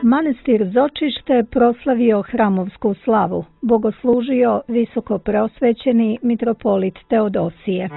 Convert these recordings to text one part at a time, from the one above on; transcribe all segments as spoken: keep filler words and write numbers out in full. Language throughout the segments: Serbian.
Manastir Zočište proslavio hramovsku slavu, bogoslužio visoko preosvećeni mitropolit Teodosije.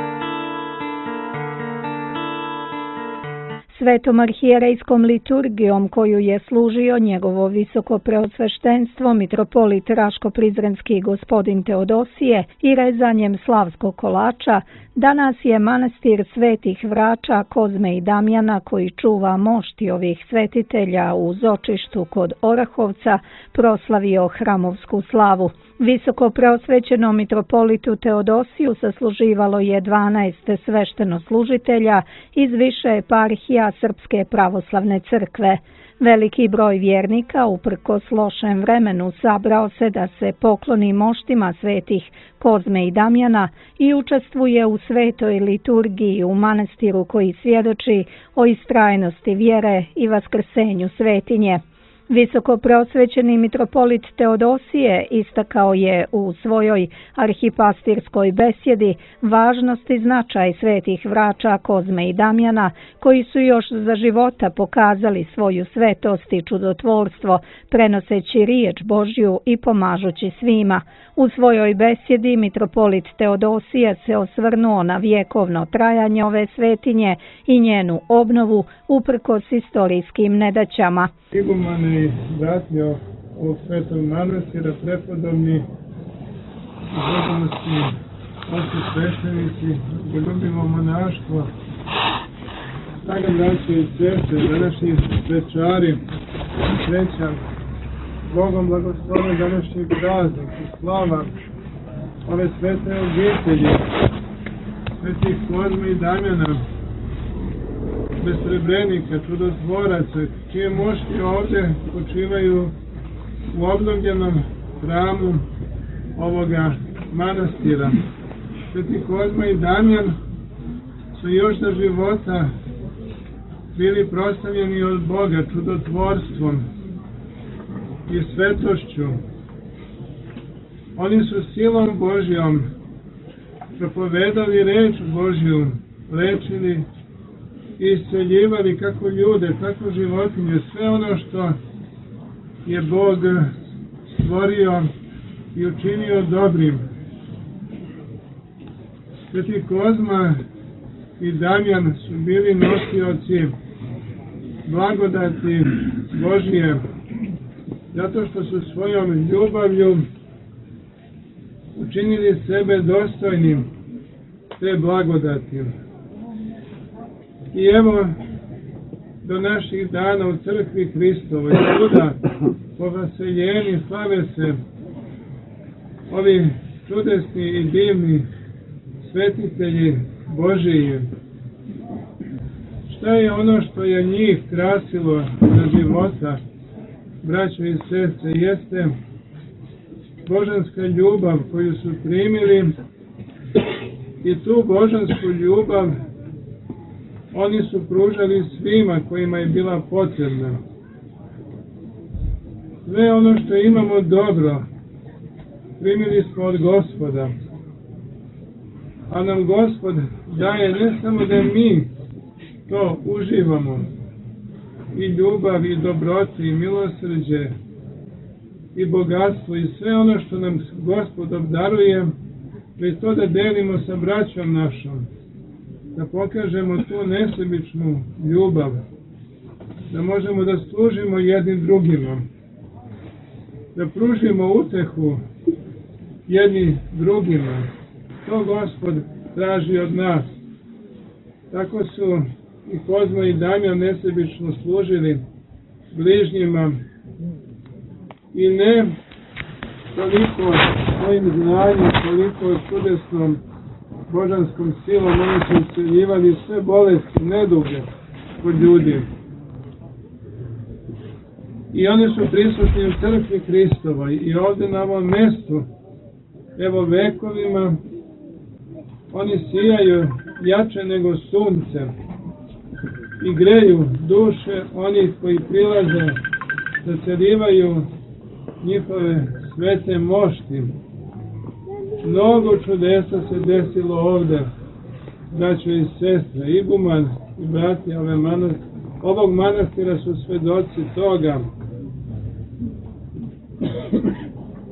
Svetom arhijerejskom liturgijom koju je služio njegovo visoko preosveštenstvo mitropolit Raško-Prizrenski gospodin Teodosije i rezanjem slavskog kolača, danas je manastir svetih vrača Kozme i Damjana koji čuva mošti ovih svetitelja u Zočištu kod Orahovca proslavio hramovsku slavu. Visoko preosvećenom mitropolitu Teodosiju sasluživalo je dvanaest sveštenoslужitelja iz više eparhija Srpske pravoslavne crkve. Veliki broj vjernika, uprkos lošem vremenu, sabrao se da se pokloni moštima svetih Kozme i Damjana i učestvuje u svetoj liturgiji u manastiru koji svjedoči o istrajnosti vjere i vaskrsenju svetinje. Visoko preosvećeni mitropolit Teodosije istakao je u svojoj arhipastirskoj besjedi važnost i značaj svetih vrača Kozme i Damjana, koji su još za života pokazali svoju svetost i čudotvorstvo, prenoseći riječ Božju i pomažući svima. U svojoj besjedi mitropolit Teodosije se osvrnuo na vjekovno trajanje ove svetinje i njenu obnovu uprkos istorijskim nedaćama. Igumani, bratljo ovog svetog manastira, prepodobni, bogonosni, oci sveštenici, ljubimo monaštvo, draga braće i sestre, današnji svečari, sreća, Bogom blagosloven današnji praznik i slava ove svete obitelji, svetih Kozme i Damjana, besrebrenika, čudotvoraca, čije mošti ovdje počivaju u obnovljenom hramu ovoga manastira. Sveti Kozma i Damjan su još za života bili proslavljeni od Boga čudotvorstvom i svetošću. Oni su silom Božjom propovedali reč Božju, lečili i isceljivali kako ljude, tako životinje, sve ono što je Bog stvorio i učinio dobrim. Sveti Kozma i Damjan su bili nosioci blagodati Božije, zato što su svojom ljubavlju učinili sebe dostojnim te blagodati. I evo, do naših dana u crkvi Hristovoj, svuda po vaseljeni slave se ovi čudesni i divni svetitelji Božiji. Šta je ono što je njih krasilo za života, braćo i sestre, jeste božanska ljubav koju su primili i tu božansku ljubav oni su pružali svima kojima je bila potrebna. Sve ono što imamo dobro primili smo od Gospoda, a nam Gospod daje ne samo da mi to uživamo, i ljubav, i dobrotu, i milosrđe, i bogatstvo, i sve ono što nam Gospod obdaruje, već to da delimo sa braćom našom, da pokažemo tu nesebičnu ljubav, da možemo da služimo jednim drugima, da pružimo utehu jedni drugima. To Gospod traži od nas. Tako su i Kozma i Damjan nesebično služili bližnjima i ne toliko svojim znanjem, toliko čudesnom božanskom silom, oni su isceljivali sve bolesti, neduge kod ljudi. I oni su prisutni u crkvi Hristovoj i ovdje na ovom mjestu, evo vekovima, oni sijaju jače nego sunce i greju duše onih koji prilaze, da celivaju njihove svete mošti. Mnogo čudesa se desilo ovdje, braćo i sestre, iguman i brati ove manastira, ovog manastira su svedoci toga.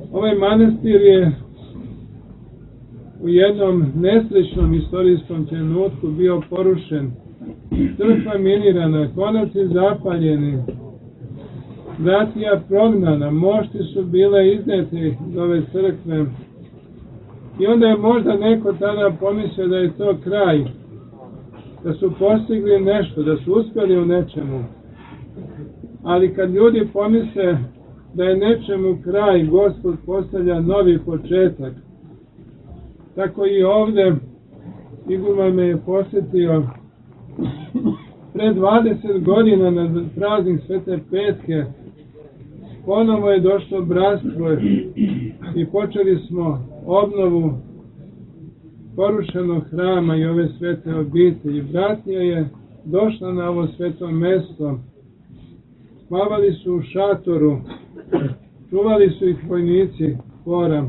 Ovaj manastir je u jednom nesrećnom istorijskom trenutku bio porušen, crkva minirana, konaci zapaljeni, bratija prognana, mošti su bile iznete iz ove crkve. I onda je možda neko tada pomislio da je to kraj, da su postigli nešto, da su uspjeli u nečemu. Ali kad ljudi pomisle da je nečemu kraj, Gospod postavlja novi početak. Tako i ovde Iguman me je posjetio pre dvadeset godina na praznik Svete Petke. Ponovo je došlo bratstvo i počeli smo obnovu porušenog hrama i ove svete obitelji. Bratija je došla na ovo sveto mesto, spavali su u šatoru, čuvali su ih vojnici hora.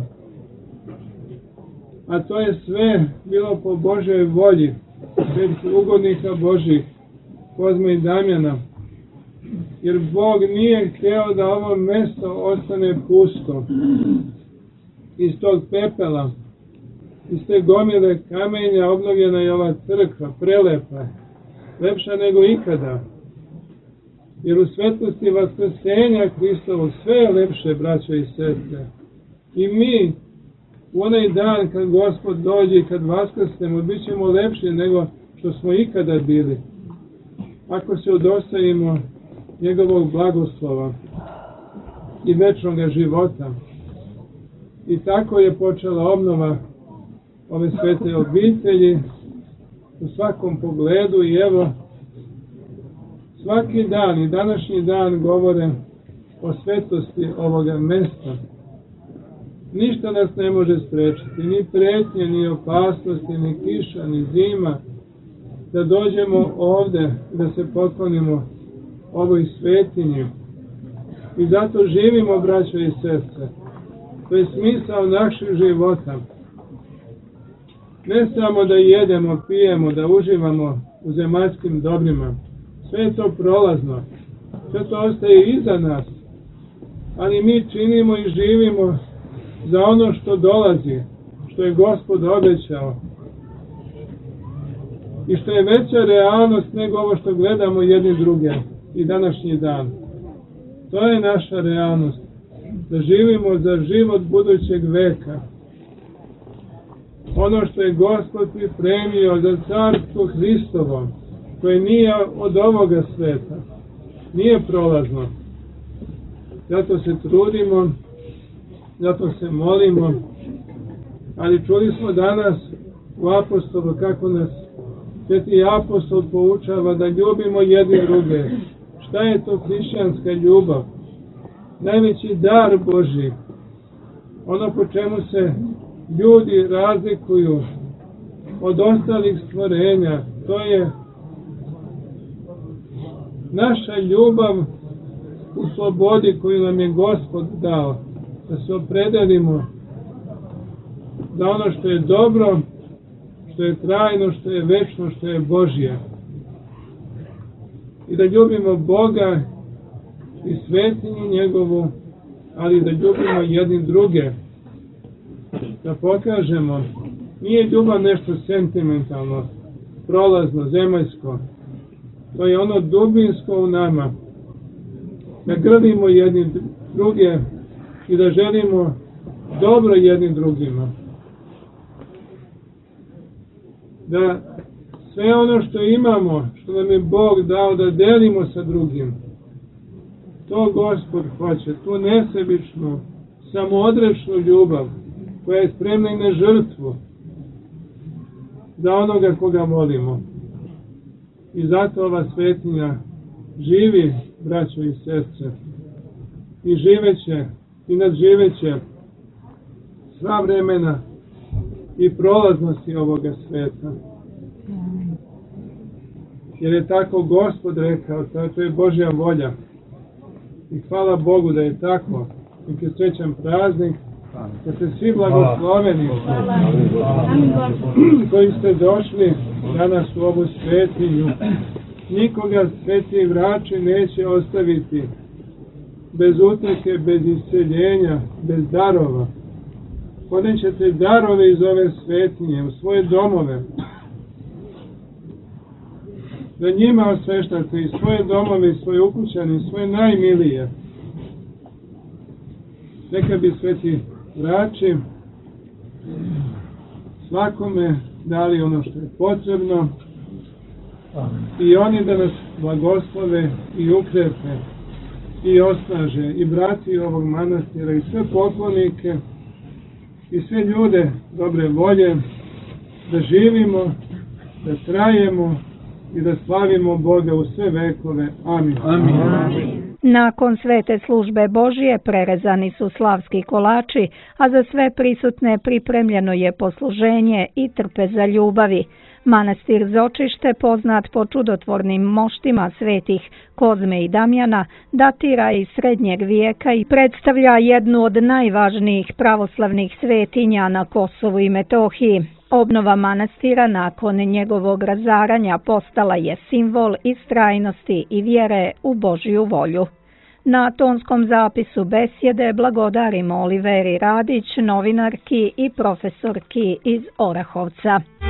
A to je sve bilo po Božoj volji, svih ugodnika Božih, Kozme i Damjana. Jer Bog nije htio da ovo mesto ostane pusto. Iz tog pepela, iz te gomile kamenja obnovljena je ova crkva, prelepa, lepša nego ikada. Jer u svetlosti vaskrsenja Hristovog sve je lepše, braćo i sestre. I mi, u onaj dan kad Gospod dođe i kad vaskrsnemo, bit ćemo lepši nego što smo ikada bili. Ako se udostojimo njegovog blagoslova i večnog života. I tako je počela obnova ove svete obitelji u svakom pogledu i evo svaki dan i današnji dan govore o svetosti ovoga mesta. Ništa nas ne može sprečiti, ni pretnje, ni opasnosti, ni kiša, ni zima, da dođemo ovde, da se poklonimo ovoj svetinji. I zato živimo, braćo i sestre. To je smisao naših života. Ne samo da jedemo, pijemo, da uživamo u zemaljskim dobrima. Sve je to prolazno. Sve to ostaje iza nas. Ali mi činimo i živimo za ono što dolazi, što je Gospod obećao. I što je veća realnost nego ovo što gledamo jedni druge i današnji dan. To je naša realnost. Da živimo za život budućeg veka. Ono što je Gospod pripremio za carstvo Hristovo, koje nije od ovoga sveta, nije prolazno. Zato se trudimo, zato se molimo, ali čuli smo danas u apostolu kako nas Sveti apostol poučava da ljubimo jedni druge. Šta je to hrišćanska ljubav? Najveći dar Božji, ono po čemu se ljudi razlikuju od ostalih stvorenja, to je naša ljubav u slobodi koju nam je Gospod dao, da se opredelimo za ono što je dobro, što je trajno, što je večno, što je Božje. I da ljubimo Boga i svetinju njegovu, ali da ljubimo jedni druge. Da pokažemo, nije ljubav nešto sentimentalno, prolazno, zemaljsko. To je ono dubinsko u nama. Da grlimo jedni druge i da želimo dobro jednim drugima. Da sve ono što imamo, što nam je Bog dao, da delimo sa drugim. To Gospod hoće, tu nesebičnu, samoodrečnu ljubav, koja je spremna i na žrtvu za onoga koga volimo. I zato ova svetinja živi, braćo i sestre, i živeće, i nadživeće sva vremena i prolaznosti ovoga sveta. Jer je tako Gospod rekao, to je Božja volja. I hvala Bogu da je tako. I je srećan praznik, da ste svi blagosloveni koji ste došli danas u ovu svetinju. Nikoga sveti vrači neće ostaviti. bez uteke, bez isceljenja, bez darova. Ponećete darove iz ove svetinje u svoje domove. Da njima osveštate i svoje domove, i svoje ukućane, i svoje najmilije. Neka bi sveti vraći svakome dali ono što je potrebno i oni da nas blagoslove i ukrepe i osnaže i braći ovog manastira i sve poklonike i sve ljude dobre volje da živimo, da trajemo i da slavimo Boga u sve vekove. Amin. Amin. Amin. Nakon svete službe Božije prerezani su slavski kolači, a za sve prisutne pripremljeno je posluženje i trpeza ljubavi. Manastir Zočište, poznat po čudotvornim moštima svetih Kozme i Damjana, datira iz srednjeg vijeka i predstavlja jednu od najvažnijih pravoslavnih svetinja na Kosovu i Metohiji. Obnova manastira nakon njegovog razaranja postala je simbol istrajnosti i vjere u Božju volju. Na tonskom zapisu besjede blagodarimo Oliveri Radić, novinarki i profesorki iz Orahovca.